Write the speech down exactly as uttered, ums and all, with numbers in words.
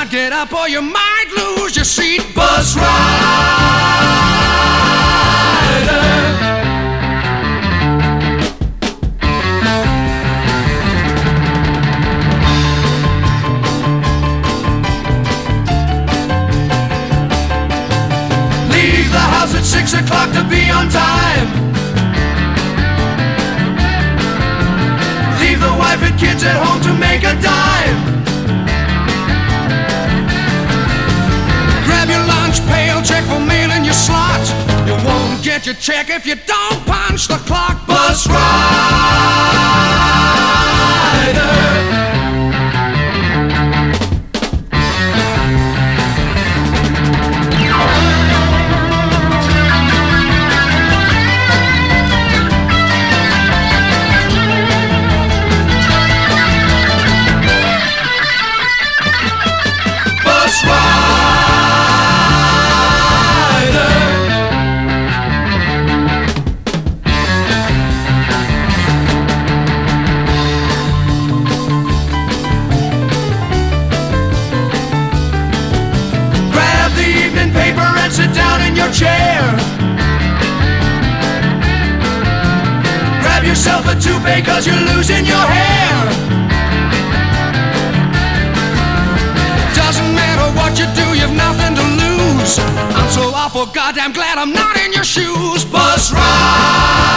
get up or you might lose your seat. Bus rider. Leave the house at six o'clock to be on time. Leave the wife and kids at home to make a dime. Grab your lunch pail, check for mail in your slot. You won't get your check if you don't punch the clock. Bus rider. Sit down in your chair. Grab yourself a toupee cause you're losing your hair. Doesn't matter what you do, you've nothing to lose. I'm so awful goddamn glad I'm not in your shoes. Bus ride.